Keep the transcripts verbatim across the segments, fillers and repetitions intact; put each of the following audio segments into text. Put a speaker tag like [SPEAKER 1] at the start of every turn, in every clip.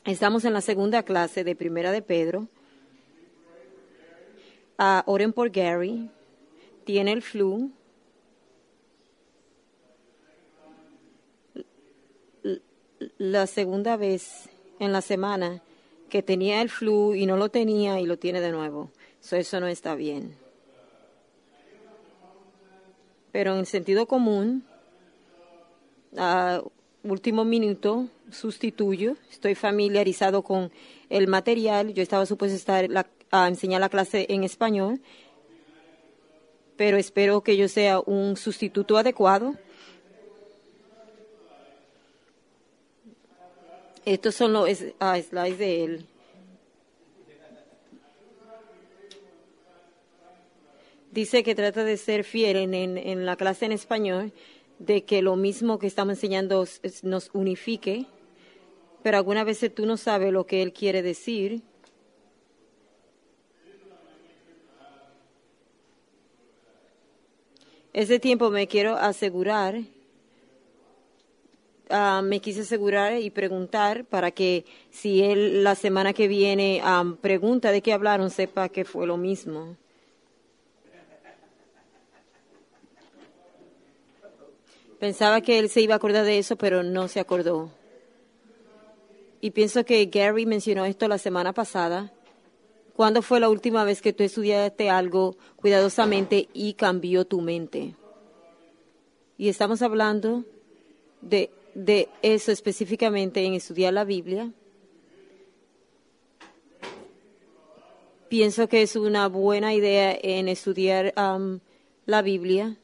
[SPEAKER 1] Estamos en la segunda clase de Primera de Pedro. Uh, oren por Gary. Tiene el flu. La segunda vez en la semana que tenía el flu y no lo tenía y lo tiene de nuevo. So, eso no está bien. Pero en sentido común, uh, último minuto, sustituyo. Estoy familiarizado con el material. Yo estaba supuesto estar la, a enseñar la clase en español, pero espero que yo sea un sustituto adecuado. Estos son los uh, slides de él. Dice que trata de ser fiel en, en, en la clase en español, de que lo mismo que estamos enseñando nos unifique, pero algunas veces tú no sabes lo que él quiere decir. Ese tiempo me quiero asegurar, uh, me quise asegurar y preguntar para que si él la semana que viene um, pregunta de qué hablaron, sepa que fue lo mismo. Pensaba que él se iba a acordar de eso, pero no se acordó. Y pienso que Gary mencionó esto la semana pasada. ¿Cuándo fue la última vez que tú estudiaste algo cuidadosamente y cambió tu mente? Y estamos hablando de, de eso específicamente en estudiar la Biblia. Pienso que es una buena idea en estudiar um, la Biblia.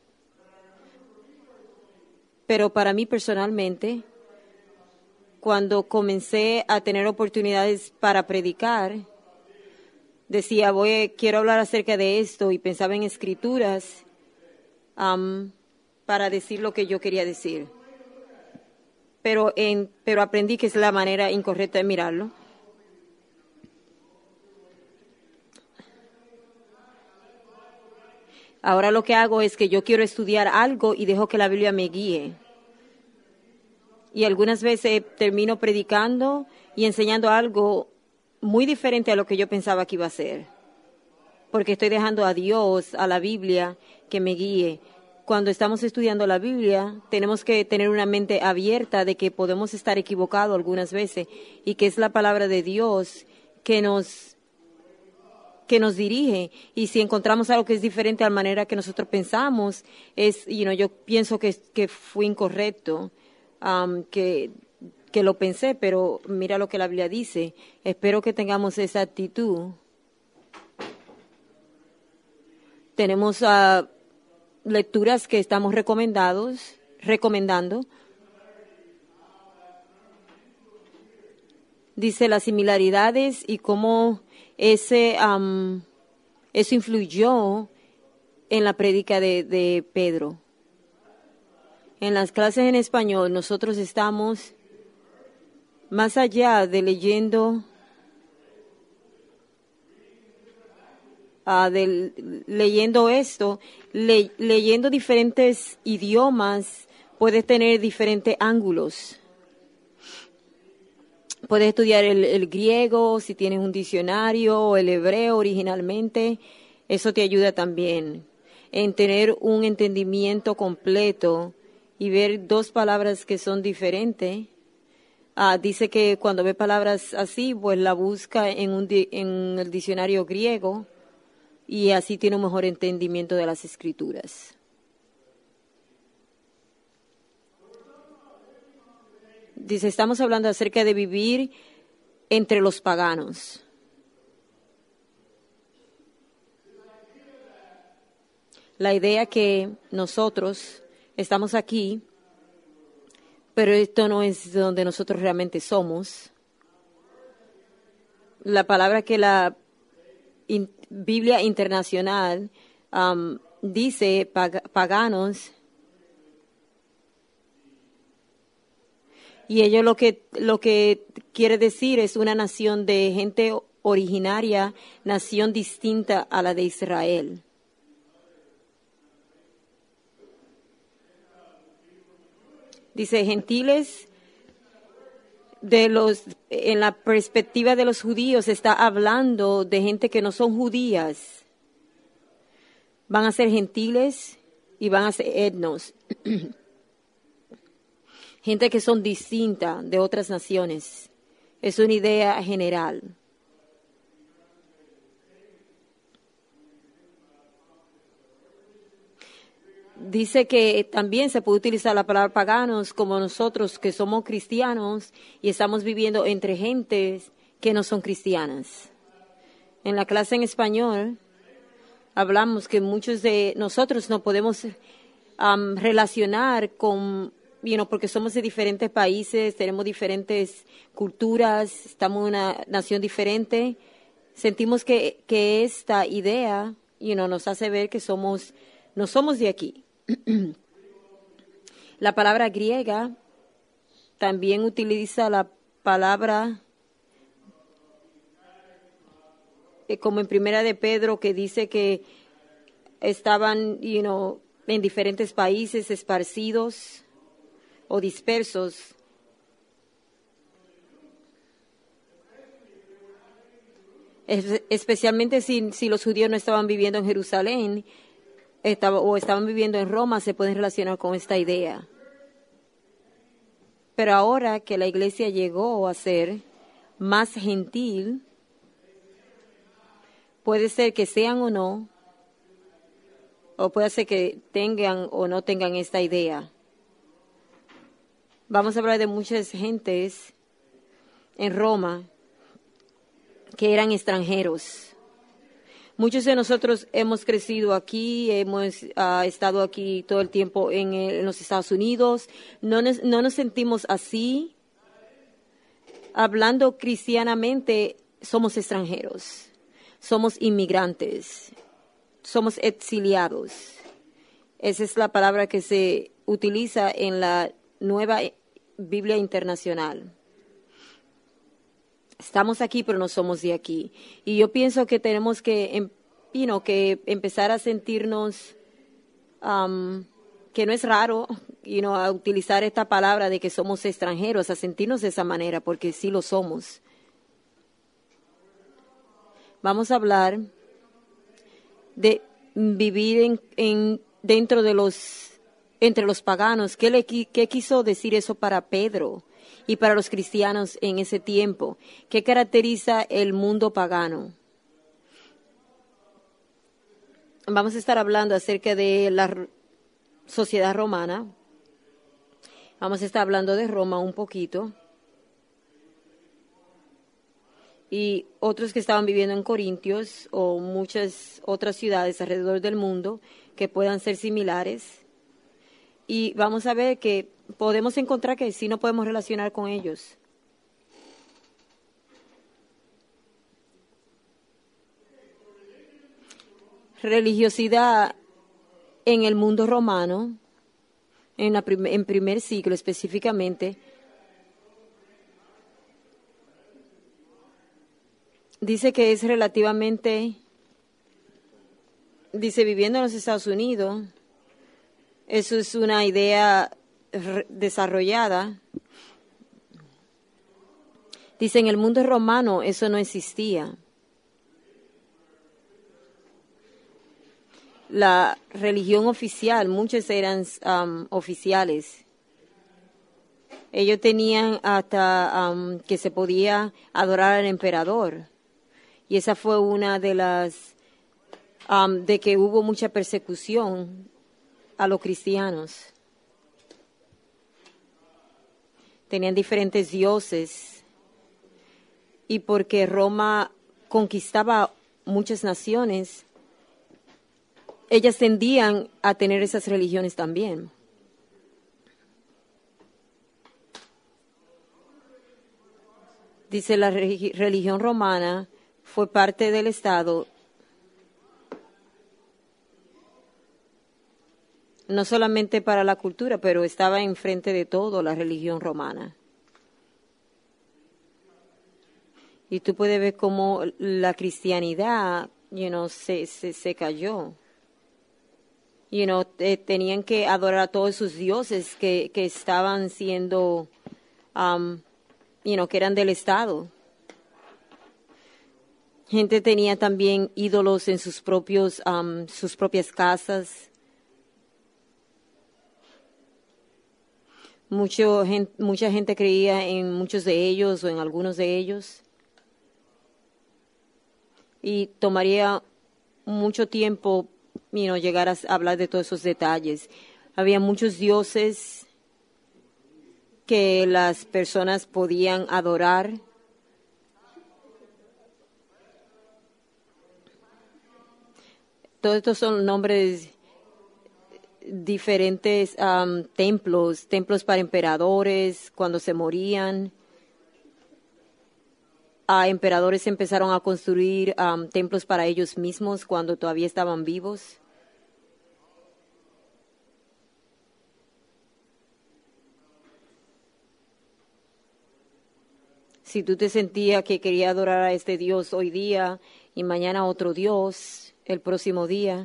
[SPEAKER 1] Pero para mí personalmente, cuando comencé a tener oportunidades para predicar, decía, voy, quiero hablar acerca de esto y pensaba en escrituras um, para decir lo que yo quería decir. Pero, en, pero aprendí que es la manera incorrecta de mirarlo. Ahora lo que hago es que yo quiero estudiar algo y dejo que la Biblia me guíe. Y algunas veces termino predicando y enseñando algo muy diferente a lo que yo pensaba que iba a ser. Porque estoy dejando a Dios, a la Biblia, que me guíe. Cuando estamos estudiando la Biblia, tenemos que tener una mente abierta de que podemos estar equivocados algunas veces y que es la palabra de Dios que nos, que nos dirige. Y si encontramos algo que es diferente a la manera que nosotros pensamos, es, you know, yo pienso que, que fue incorrecto. Um, que, que lo pensé, pero mira lo que la Biblia dice. Espero que tengamos esa actitud. Tenemos uh, lecturas que estamos recomendados, recomendando. Dice las similaridades y cómo ese, um, eso influyó en la prédica de, de Pedro. En las clases en español nosotros estamos más allá de leyendo, uh, de, leyendo esto, le, leyendo diferentes idiomas, puedes tener diferentes ángulos. Puedes estudiar el, el griego, si tienes un diccionario, o el hebreo originalmente, eso te ayuda también en tener un entendimiento completo y ver dos palabras que son diferentes. Ah, dice que cuando ve palabras así, pues la busca en, un di- en el diccionario griego y así tiene un mejor entendimiento de las escrituras. Dice, estamos hablando acerca de vivir entre los paganos. La idea que nosotros estamos aquí, pero esto no es donde nosotros realmente somos. La palabra que la in, Biblia Internacional um, dice pag, paganos, y ello lo que, lo que quiere decir es una nación de gente originaria, nación distinta a la de Israel. Dice, gentiles, de los, en la perspectiva de los judíos, está hablando de gente que no son judías. Van a ser gentiles y van a ser etnos. Gente que son distintas de otras naciones. Es una idea general. Dice que también se puede utilizar la palabra paganos como nosotros que somos cristianos y estamos viviendo entre gentes que no son cristianas. En la clase en español hablamos que muchos de nosotros no podemos um, relacionar con, you know, porque somos de diferentes países, tenemos diferentes culturas, estamos en una nación diferente. Sentimos que, que esta idea, you know, nos hace ver que somos, no somos de aquí. La palabra griega también utiliza la palabra eh, como en Primera de Pedro, que dice que estaban, you know, en diferentes países esparcidos o dispersos. Es, especialmente si, si los judíos no estaban viviendo en Jerusalén, Estaba, o estaban viviendo en Roma, se pueden relacionar con esta idea. Pero ahora que la iglesia llegó a ser más gentil, puede ser que sean o no, o puede ser que tengan o no tengan esta idea. Vamos a hablar de muchas gentes en Roma que eran extranjeros. Muchos de nosotros hemos crecido aquí, hemos uh, estado aquí todo el tiempo en, el, en los Estados Unidos. No nos, no nos sentimos así. Hablando cristianamente, somos extranjeros, somos inmigrantes, somos exiliados. Esa es la palabra que se utiliza en la Nueva Biblia Internacional. Estamos aquí, pero no somos de aquí. Y yo pienso que tenemos que, you know, que empezar a sentirnos, um, que no es raro, you know, a utilizar esta palabra de que somos extranjeros, a sentirnos de esa manera, porque sí lo somos. Vamos a hablar de vivir en, en dentro de los, entre los paganos. ¿Qué, le, qué quiso decir eso para Pedro y para los cristianos en ese tiempo? ¿Qué caracteriza el mundo pagano? Vamos a estar hablando acerca de la sociedad romana. Vamos a estar hablando de Roma un poquito. Y otros que estaban viviendo en Corintios o muchas otras ciudades alrededor del mundo que puedan ser similares. Y vamos a ver que podemos encontrar que sí nos podemos relacionar con ellos. Religiosidad en el mundo romano, en, la prim- en primer siglo específicamente, dice que es relativamente, dice, viviendo en los Estados Unidos, eso es una idea desarrollada. Dice, en el mundo romano eso no existía. La religión oficial, muchos eran um, oficiales. Ellos tenían hasta um, que se podía adorar al emperador. Y esa fue una de las, um, de que hubo mucha persecución a los cristianos. Tenían diferentes dioses. Y porque Roma conquistaba muchas naciones, ellas tendían a tener esas religiones también. Dice, la re- religión romana fue parte del Estado, no solamente para la cultura, pero estaba enfrente de todo la religión romana. Y tú puedes ver cómo la cristianidad, you know, se, se, se cayó. You know, te, tenían que adorar a todos sus dioses que, que estaban siendo um, you know, que eran del Estado. Gente tenía también ídolos en sus propios, um, sus propias casas. Mucho, gen, mucha gente creía en muchos de ellos o en algunos de ellos. Y tomaría mucho tiempo, you know, llegar a hablar de todos esos detalles. Había muchos dioses que las personas podían adorar. Todos estos son nombres diferentes, um, templos, templos para emperadores cuando se morían. Uh, emperadores empezaron a construir um, templos para ellos mismos cuando todavía estaban vivos. Si tú te sentías que querías adorar a este Dios hoy día y mañana a otro Dios, el próximo día,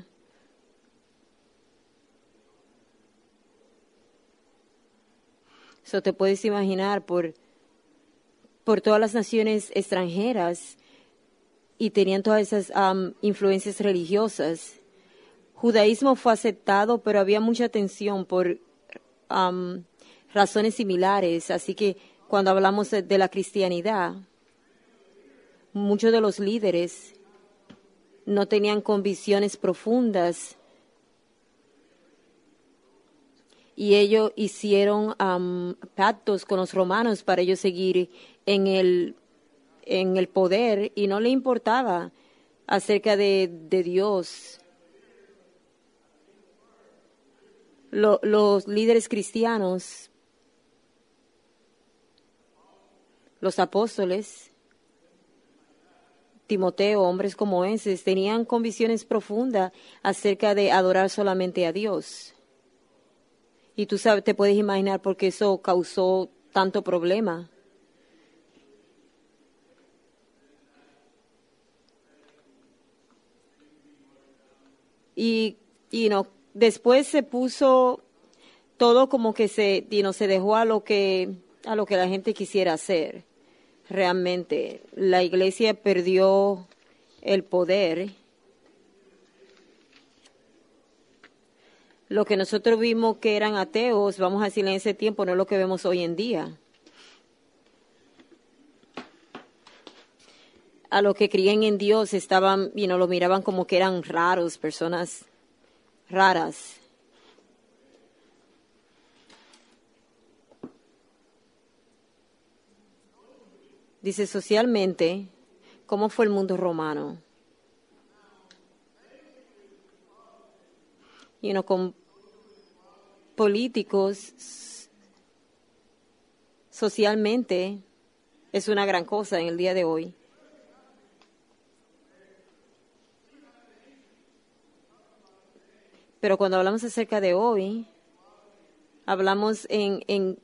[SPEAKER 1] so te puedes imaginar por, por todas las naciones extranjeras y tenían todas esas um, influencias religiosas. Judaísmo fue aceptado, pero había mucha tensión por um, razones similares, así que cuando hablamos de, de la cristianidad, muchos de los líderes no tenían convicciones profundas y ellos hicieron um, pactos con los romanos para ellos seguir en el, en el poder y no le importaba acerca de, de Dios. Lo, los líderes cristianos, los apóstoles, Timoteo, hombres como esos, tenían convicciones profundas acerca de adorar solamente a Dios. Y tú sabes, te puedes imaginar por qué eso causó tanto problema. Y, y no, después se puso todo como que se, y no, se dejó a lo que, a lo que la gente quisiera hacer. Realmente, la iglesia perdió el poder. Lo que nosotros vimos que eran ateos, vamos a decir en ese tiempo, no es lo que vemos hoy en día. A los que creían en Dios estaban, you know, lo miraban como que eran raros, personas raras. Dice socialmente, ¿cómo fue el mundo romano? You know, con políticos, socialmente, es una gran cosa en el día de hoy. Pero cuando hablamos acerca de hoy, hablamos en, en,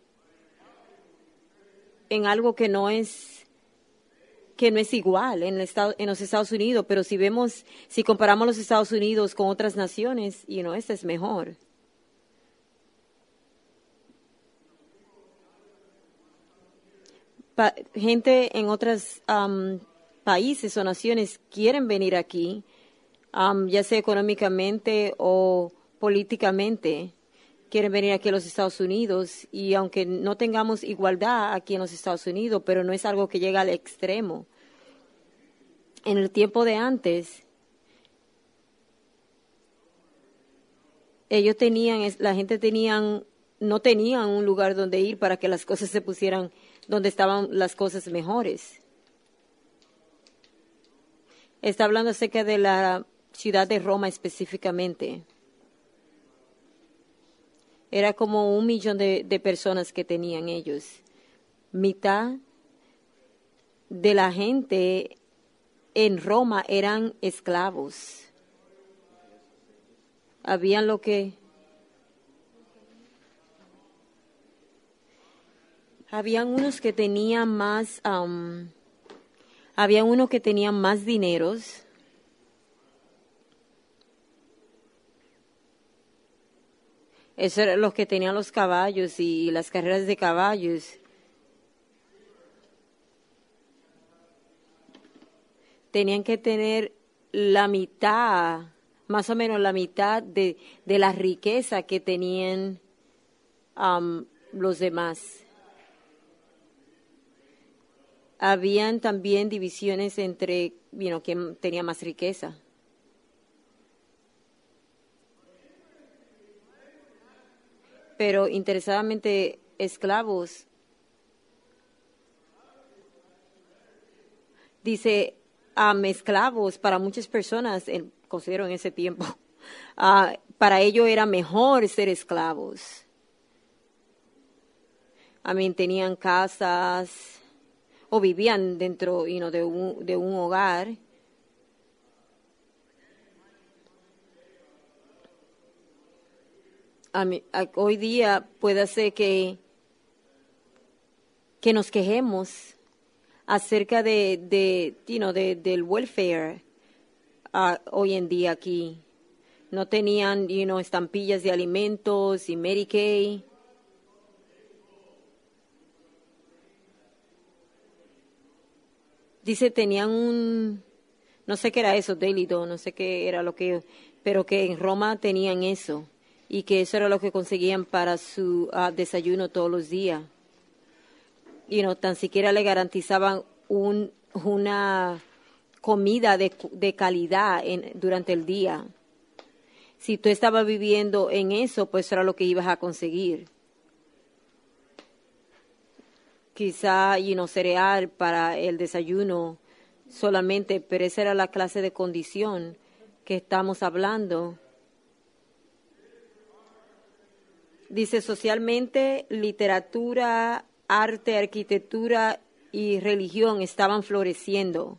[SPEAKER 1] en algo que no es que no es igual en, el estado, en los Estados Unidos, pero si vemos, si comparamos los Estados Unidos con otras naciones, you know, este es mejor. Pa- gente en otros um, países o naciones quieren venir aquí, um, ya sea económicamente o políticamente, quieren venir aquí a los Estados Unidos y aunque no tengamos igualdad aquí en los Estados Unidos, pero no es algo que llega al extremo. En el tiempo de antes, ellos tenían, la gente tenían, no tenían un lugar donde ir para que las cosas se pusieran donde estaban las cosas mejores. Está hablando acerca de la ciudad de Roma específicamente. Era como un millón de, de personas que tenían ellos. Mitad de la gente en Roma eran esclavos. Habían lo que... Habían unos que tenían más... Um, había unos que tenían más dineros. Esos eran los que tenían los caballos y las carreras de caballos. tenían que tener la mitad, más o menos la mitad de, de la riqueza que tenían um, los demás. Habían también divisiones entre, you know, quién tenía más riqueza. Pero interesadamente, esclavos, dice, um, esclavos para muchas personas, el, considero en ese tiempo, uh, para ellos era mejor ser esclavos. I mean, tenían casas o vivían dentro, you know, de un, de un hogar. I mean, hoy día puede ser que, que nos quejemos acerca de, de, you know, de del welfare uh, hoy en día aquí. No tenían, you know, estampillas de alimentos y Medicaid. Dice, tenían un, no sé qué era eso, Daily Dole, no sé qué era lo que, pero que en Roma tenían eso y que eso era lo que conseguían para su uh, desayuno todos los días. Y no tan siquiera le garantizaban un, una comida de, de calidad en, durante el día. Si tú estabas viviendo en eso, pues era lo que ibas a conseguir. Quizá, you know, cereal para el desayuno solamente, pero esa era la clase de condición que estamos hablando. Dice, socialmente, literatura, arte, arquitectura y religión estaban floreciendo.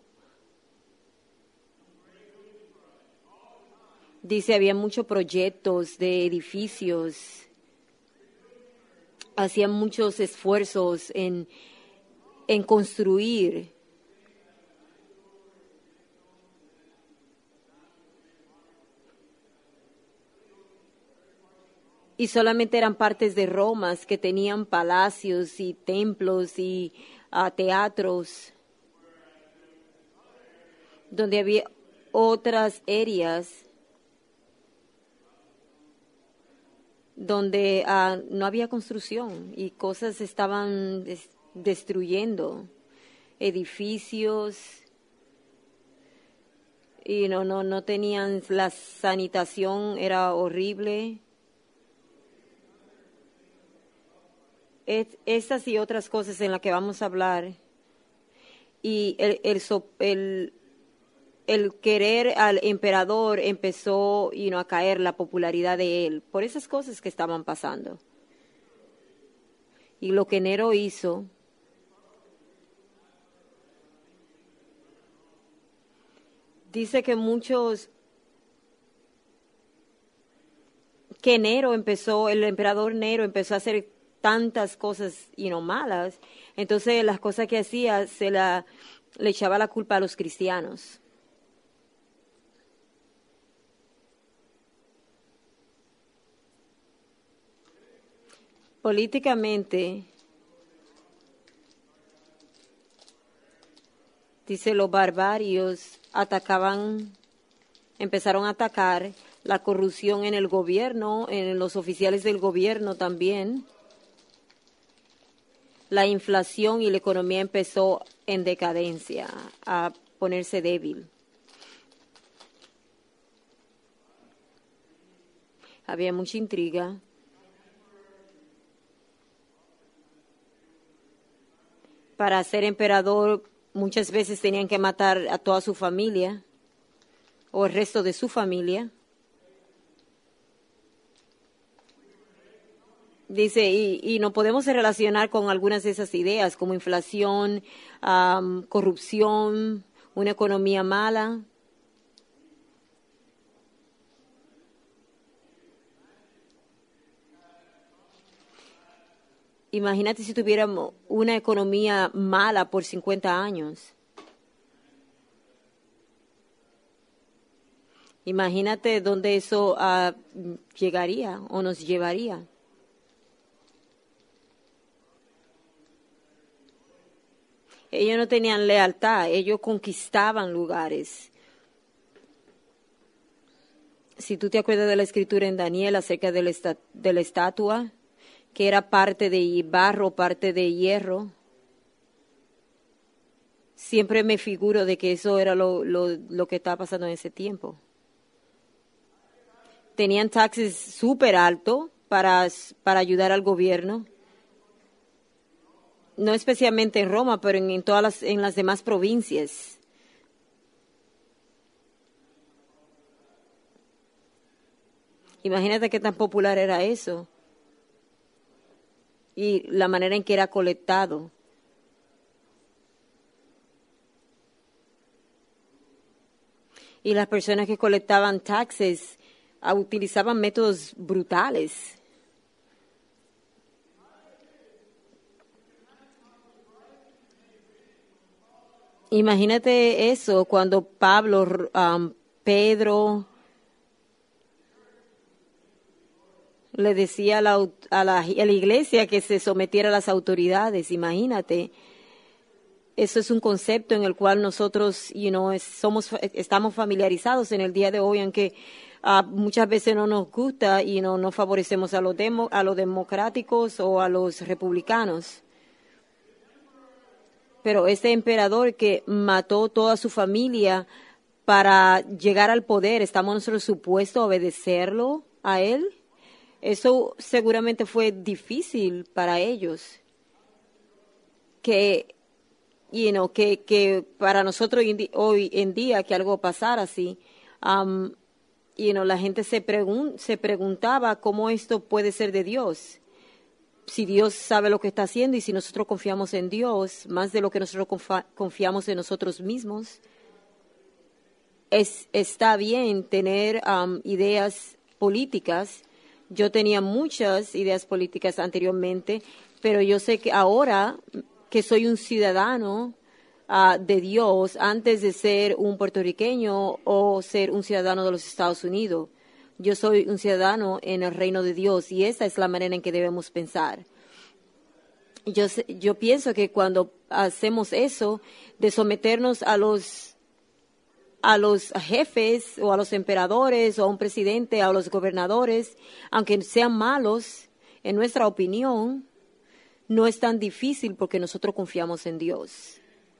[SPEAKER 1] Dice, había muchos proyectos de edificios. Hacían muchos esfuerzos en, en construir. Y solamente eran partes de Roma que tenían palacios y templos y uh, teatros, donde había otras áreas donde uh, no había construcción y cosas estaban des- destruyendo, edificios, y no, no, no tenían, la sanitación era horrible. Es, estas y otras cosas en las que vamos a hablar, y el, el, so- el, el querer al emperador empezó, you know, a caer la popularidad de él por esas cosas que estaban pasando. Y lo que Nero hizo, dice que muchos, que Nero empezó, el emperador Nero empezó a hacer tantas cosas, you know, malas, entonces las cosas que hacía se la, le echaba la culpa a los cristianos. Políticamente, dice, los barbarios atacaban, empezaron a atacar la corrupción en el gobierno, en los oficiales del gobierno también. La inflación y la economía empezó en decadencia, a ponerse débil. Había mucha intriga. Para ser emperador, muchas veces tenían que matar a toda su familia o el resto de su familia. Dice, y, y no podemos relacionar con algunas de esas ideas, como inflación, um, corrupción, una economía mala. Imagínate si tuviéramos una economía mala por cincuenta años. Imagínate dónde eso uh, llegaría o nos llevaría. Ellos no tenían lealtad, ellos conquistaban lugares. Si tú te acuerdas de la escritura en Daniel acerca de la, esta, de la estatua, que era parte de barro, parte de hierro, siempre me figuro de que eso era lo, lo, lo que estaba pasando en ese tiempo. Tenían taxes súper altos para, para ayudar al gobierno. No especialmente en Roma, pero en, en todas las, en las demás provincias. Imagínate qué tan popular era eso. Y la manera en que era colectado. Y las personas que colectaban taxes uh, utilizaban métodos brutales. Imagínate eso cuando Pablo, um, Pedro le decía a la, a, la, a la iglesia que se sometiera a las autoridades. Imagínate. Eso es un concepto en el cual nosotros, you know, es, somos, estamos familiarizados en el día de hoy, aunque uh, muchas veces no nos gusta y no, no favorecemos a los, demo, a los democráticos o a los republicanos. Pero este emperador que mató toda su familia para llegar al poder, ¿estamos nosotros supuestos a obedecerlo a él? Eso seguramente fue difícil para ellos. Que, you know, que, que para nosotros hoy en día que algo pasara así, um, you know, la gente se, pregun se preguntaba cómo esto puede ser de Dios. Si Dios sabe lo que está haciendo y si nosotros confiamos en Dios más de lo que nosotros confiamos en nosotros mismos, es, está bien tener um, ideas políticas. Yo tenía muchas ideas políticas anteriormente, pero yo sé que ahora que soy un ciudadano uh, de Dios antes de ser un puertorriqueño o ser un ciudadano de los Estados Unidos. Yo soy un ciudadano en el reino de Dios y esa es la manera en que debemos pensar. Yo, yo pienso que cuando hacemos eso, de someternos a los, a los jefes o a los emperadores o a un presidente, a los gobernadores, aunque sean malos, en nuestra opinión, no es tan difícil porque nosotros confiamos en Dios.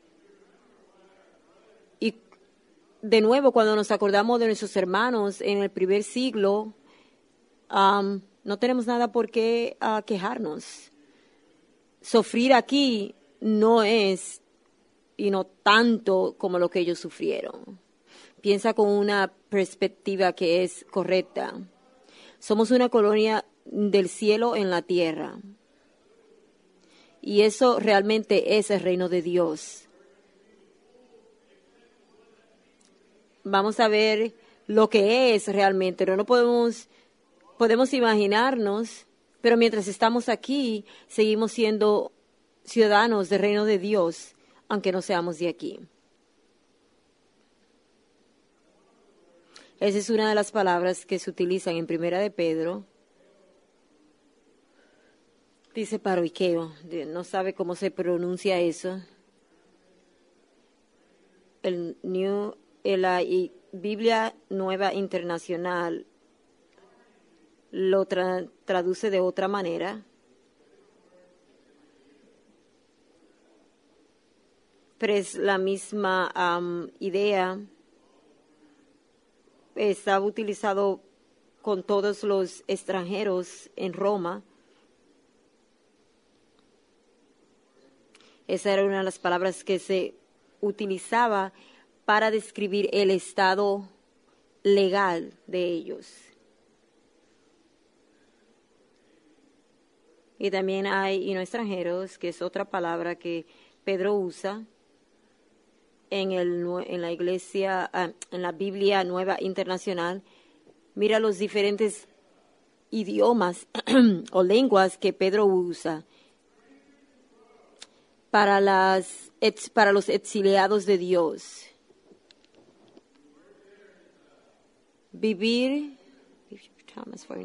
[SPEAKER 1] Y de nuevo, cuando nos acordamos de nuestros hermanos en el primer siglo, um, no tenemos nada por qué uh, quejarnos. Sufrir aquí no es, y no tanto como lo que ellos sufrieron. Piensa con una perspectiva que es correcta. Somos una colonia del cielo en la tierra. Y eso realmente es el reino de Dios. Vamos a ver lo que es realmente. No, no podemos, podemos imaginarnos, pero mientras estamos aquí, seguimos siendo ciudadanos del reino de Dios, aunque no seamos de aquí. Esa es una de las palabras que se utilizan en Primera de Pedro. Dice paroikeo, no sabe cómo se pronuncia eso. El New, la Biblia Nueva Internacional lo tra traduce de otra manera. Pero es la misma um, idea. Está utilizado con todos los extranjeros en Roma. Esa era una de las palabras que se utilizaba para describir el estado legal de ellos. Y también hay you know, extranjeros, que es otra palabra que Pedro usa en, el, en la iglesia, en la Biblia Nueva Internacional. Mira los diferentes idiomas o lenguas que Pedro usa para, las, para los exiliados de Dios. Vivir,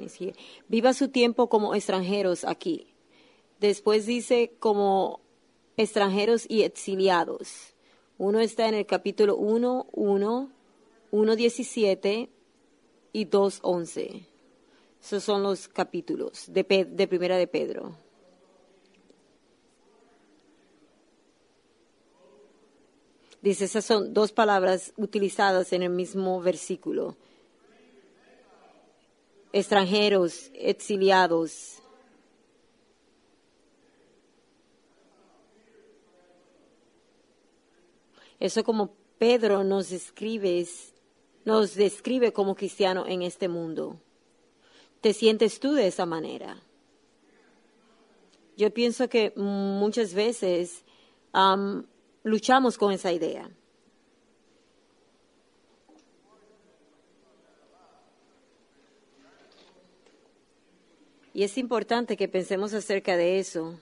[SPEAKER 1] viva su tiempo como extranjeros aquí. Después dice como extranjeros y exiliados. Uno está en el capítulo uno, uno, uno diecisiete y dos once. Esos son los capítulos de, Pe- de Primera de Pedro. Dice, esas son dos palabras utilizadas en el mismo versículo. Extranjeros, exiliados. Eso como Pedro nos describe, nos describe como cristiano en este mundo. ¿Te sientes tú de esa manera? Yo pienso que muchas veces um, luchamos con esa idea. Y es importante que pensemos acerca de eso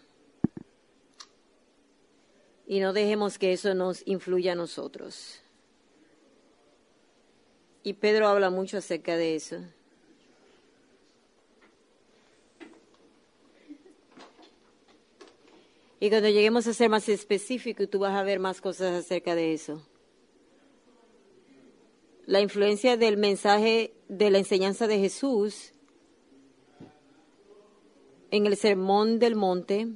[SPEAKER 1] y no dejemos que eso nos influya a nosotros. Y Pedro habla mucho acerca de eso. Y cuando lleguemos a ser más específicos, tú vas a ver más cosas acerca de eso. La influencia del mensaje de la enseñanza de Jesús en el Sermón del Monte.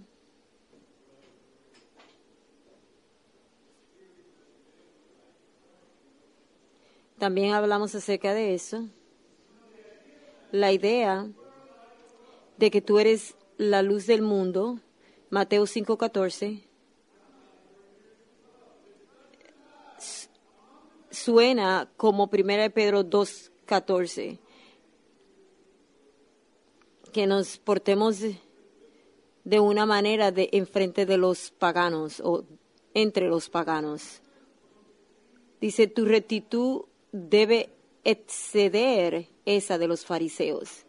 [SPEAKER 1] También hablamos acerca de eso. La idea de que tú eres la luz del mundo, Mateo cinco catorce, suena como Primera de Pedro dos catorce, que nos portemos de una manera de enfrente de los paganos o entre los paganos. Dice, tu rectitud debe exceder esa de los fariseos.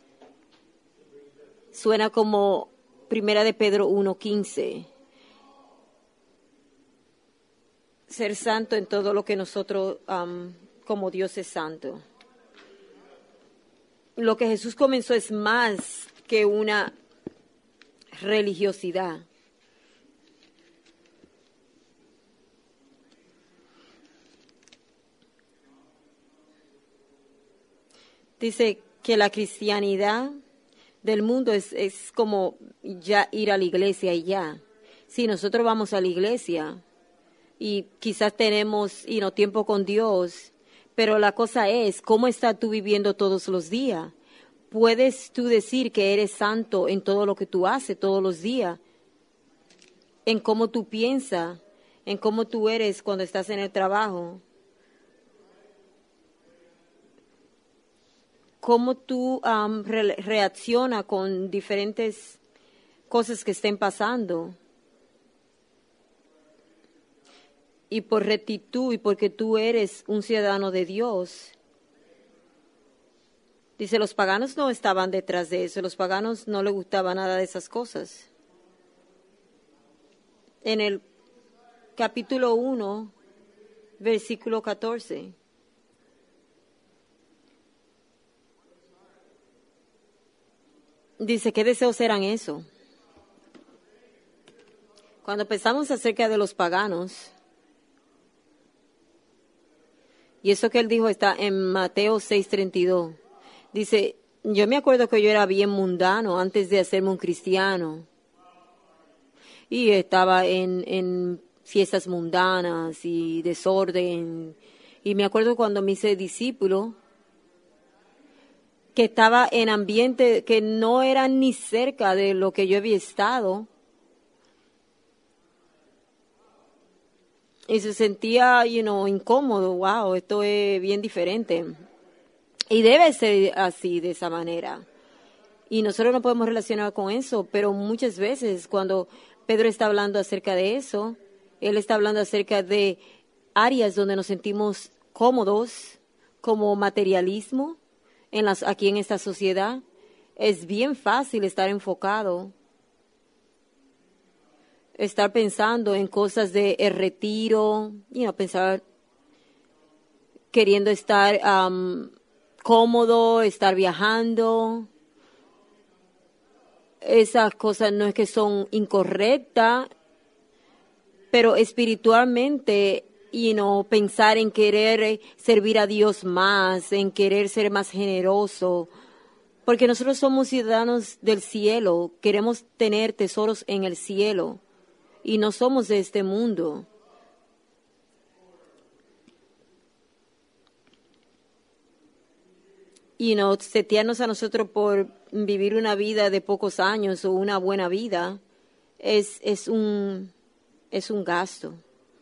[SPEAKER 1] Suena como Primera de Pedro uno quince. Ser santo en todo lo que nosotros, um, como Dios es santo. Lo que Jesús comenzó es más que una religiosidad. Dice que la cristianidad del mundo es, es como ya ir a la iglesia y ya. Si nosotros vamos a la iglesia y quizás tenemos you know, tiempo con Dios, pero la cosa es, ¿cómo estás tú viviendo todos los días? ¿Puedes tú decir que eres santo en todo lo que tú haces todos los días? En cómo tú piensas, en cómo tú eres cuando estás en el trabajo. Cómo tú um, re reaccionas con diferentes cosas que estén pasando. Y por rectitud y porque tú eres un ciudadano de Dios. Dice, los paganos no estaban detrás de eso. Los paganos no les gustaba nada de esas cosas. En el capítulo uno, versículo catorce. Dice, ¿qué deseos eran eso? Cuando pensamos acerca de los paganos, y eso que él dijo está en Mateo seis treinta y dos. Dice, yo me acuerdo que yo era bien mundano antes de hacerme un cristiano. Y estaba en, en fiestas mundanas y desorden. Y me acuerdo cuando me hice discípulo, que estaba en ambiente que no era ni cerca de lo que yo había estado. Y se sentía, you know, incómodo. Wow, esto es bien diferente. Y debe ser así, de esa manera. Y nosotros no podemos relacionar con eso, pero muchas veces cuando Pedro está hablando acerca de eso, él está hablando acerca de áreas donde nos sentimos cómodos, como materialismo, en las, aquí en esta sociedad. Es bien fácil estar enfocado, estar pensando en cosas de el retiro, you know, pensar, queriendo estar um, cómodo, estar viajando. Esas cosas no es que son incorrectas, pero espiritualmente, you know, pensar en querer servir a Dios más, en querer ser más generoso, porque nosotros somos ciudadanos del cielo, queremos tener tesoros en el cielo y no somos de este mundo. Y no setearnos a nosotros por vivir una vida de pocos años o una buena vida es, es, un, es un gasto.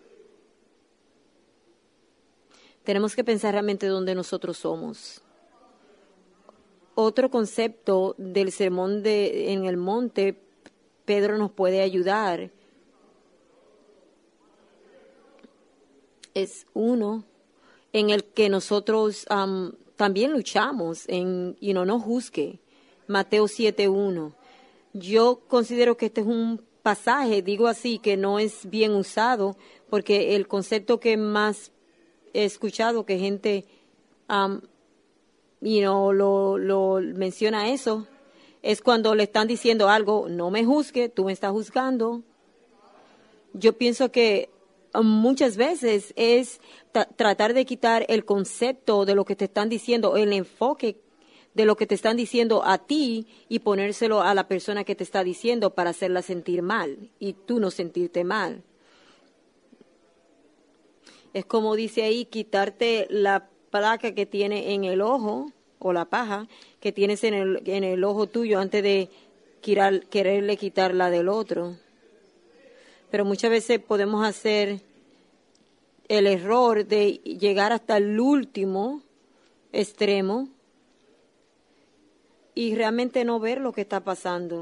[SPEAKER 1] Tenemos que pensar realmente dónde nosotros somos. Otro concepto del sermón de, en el monte, Pedro nos puede ayudar. Es uno en el que nosotros um, también luchamos en, you know, no juzgue, Mateo siete uno. Yo considero que este es un pasaje, digo así, que no es bien usado, porque el concepto que más he escuchado que gente um, you know, lo, lo menciona eso, es cuando le están diciendo algo, no me juzgue, tú me estás juzgando. Yo pienso que muchas veces es tra- tratar de quitar el concepto de lo que te están diciendo, el enfoque de lo que te están diciendo a ti y ponérselo a la persona que te está diciendo para hacerla sentir mal y tú no sentirte mal. Es como dice ahí, quitarte la placa que tiene en el ojo o la paja que tienes en el, en el ojo tuyo antes de quirar, quererle quitar la del otro. Pero muchas veces podemos hacer el error de llegar hasta el último extremo y realmente no ver lo que está pasando.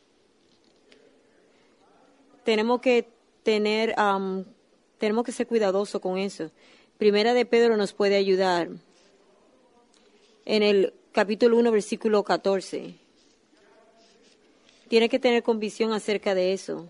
[SPEAKER 1] Tenemos que tener, um, tenemos que ser cuidadosos con eso. Primera de Pedro nos puede ayudar en el capítulo uno, versículo catorce. Tiene que tener convicción acerca de eso.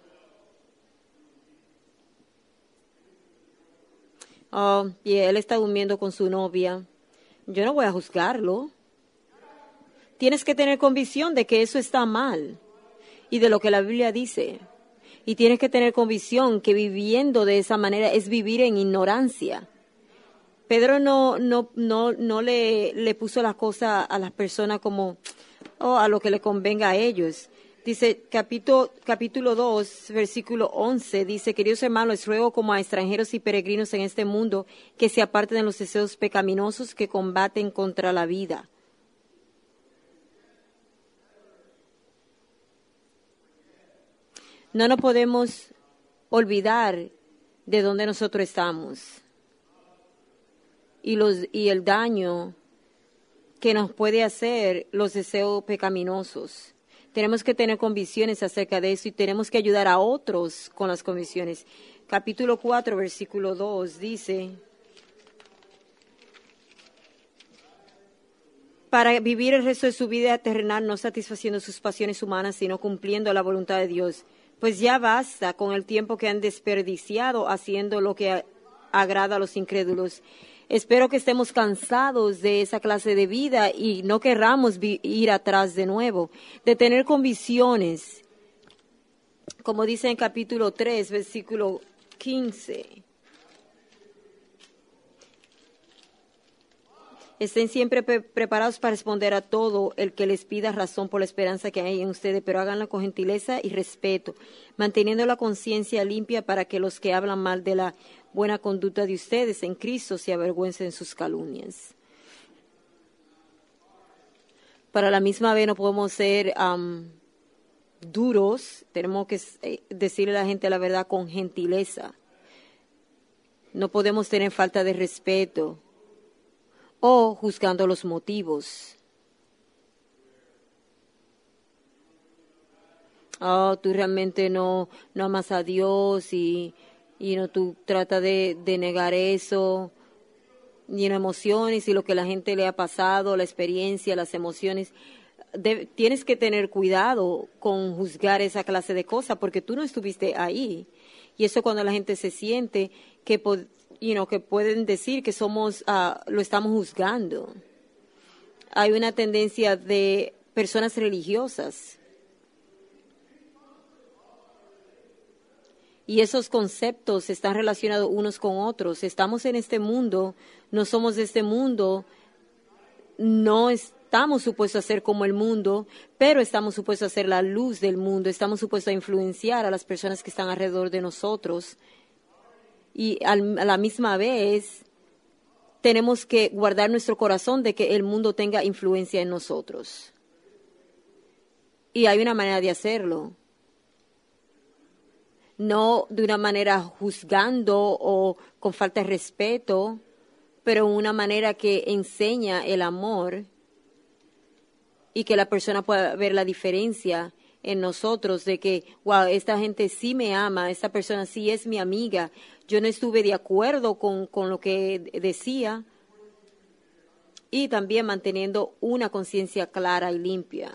[SPEAKER 1] Oh, y él está durmiendo con su novia. Yo no voy a juzgarlo. Tienes que tener convicción de que eso está mal y de lo que la Biblia dice. Y tienes que tener convicción que viviendo de esa manera es vivir en ignorancia. Pedro no, no, no, no le, le puso las cosas a las personas como oh, a lo que le convenga a ellos. Dice, capítulo, capítulo dos, versículo once, dice, queridos hermanos, les ruego como a extranjeros y peregrinos en este mundo que se aparten de los deseos pecaminosos que combaten contra la vida. No nos podemos olvidar de dónde nosotros estamos y, los, y el daño que nos puede hacer los deseos pecaminosos. Tenemos que tener convicciones acerca de eso y tenemos que ayudar a otros con las convicciones. Capítulo cuatro, versículo dos dice, para vivir el resto de su vida terrenal no satisfaciendo sus pasiones humanas, sino cumpliendo la voluntad de Dios. Pues ya basta con el tiempo que han desperdiciado haciendo lo que agrada a los incrédulos. Espero que estemos cansados de esa clase de vida y no querramos ir atrás de nuevo, de tener convicciones, como dice en capítulo tres, versículo quince. Estén siempre pre- preparados para responder a todo el que les pida razón por la esperanza que hay en ustedes, pero háganlo con gentileza y respeto, manteniendo la conciencia limpia para que los que hablan mal de la buena conducta de ustedes en Cristo se avergüencen sus calumnias. Para la misma vez no podemos ser um, duros, tenemos que eh, decirle a la gente la verdad con gentileza. No podemos tener falta de respeto o juzgando los motivos. Oh, tú realmente no, no amas a Dios y, y no, tú tratas de, de negar eso, y en emociones y lo que la gente le ha pasado, la experiencia, las emociones. De, tienes que tener cuidado con juzgar esa clase de cosas porque tú no estuviste ahí. Y eso cuando la gente se siente que You know, que pueden decir que somos, uh, lo estamos juzgando. Hay una tendencia de personas religiosas Y esos conceptos están relacionados unos con otros. Estamos en este mundo, no somos de este mundo, no estamos supuestos a ser como el mundo, pero estamos supuestos a ser la luz del mundo, estamos supuestos a influenciar a las personas que están alrededor de nosotros. Y al, a la misma vez tenemos que guardar nuestro corazón de que el mundo tenga influencia en nosotros. Y hay una manera de hacerlo. No de una manera juzgando o con falta de respeto, pero una manera que enseña el amor y que la persona pueda ver la diferencia en nosotros de que, wow, esta gente sí me ama, esta persona sí es mi amiga. Yo no estuve de acuerdo con, con lo que decía. Y también manteniendo una conciencia clara y limpia.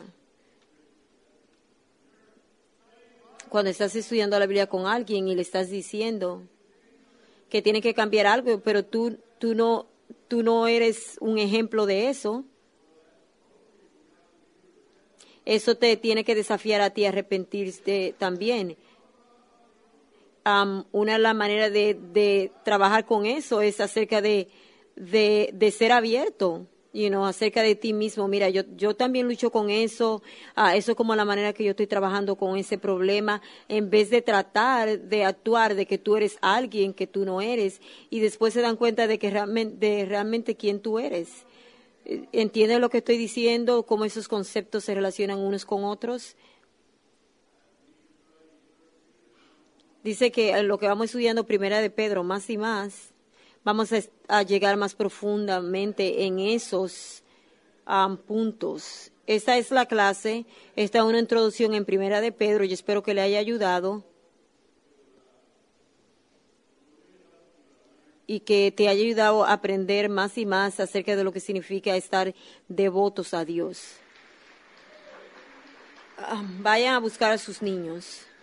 [SPEAKER 1] Cuando estás estudiando la Biblia con alguien y le estás diciendo que tiene que cambiar algo, pero tú, tú, no, tú no eres un ejemplo de eso, eso te tiene que desafiar a ti a arrepentirte también. Um, una de las maneras de, de trabajar con eso es acerca de, de, de ser abierto. You know, acerca de ti mismo. Mira, yo, yo también lucho con eso. Ah, eso es como la manera que yo estoy trabajando con ese problema. En vez de tratar de actuar de que tú eres alguien que tú no eres. Y después se dan cuenta de que realmente, de realmente quién tú eres. ¿Entiendes lo que estoy diciendo? Cómo esos conceptos se relacionan unos con otros. Dice que lo que vamos estudiando Primera de Pedro, más y más, vamos a, a llegar más profundamente en esos um, puntos. Esta es la clase, esta es una introducción en Primera de Pedro, y espero que le haya ayudado y que te haya ayudado a aprender más y más acerca de lo que significa estar devotos a Dios. Um, vayan a buscar a sus niños.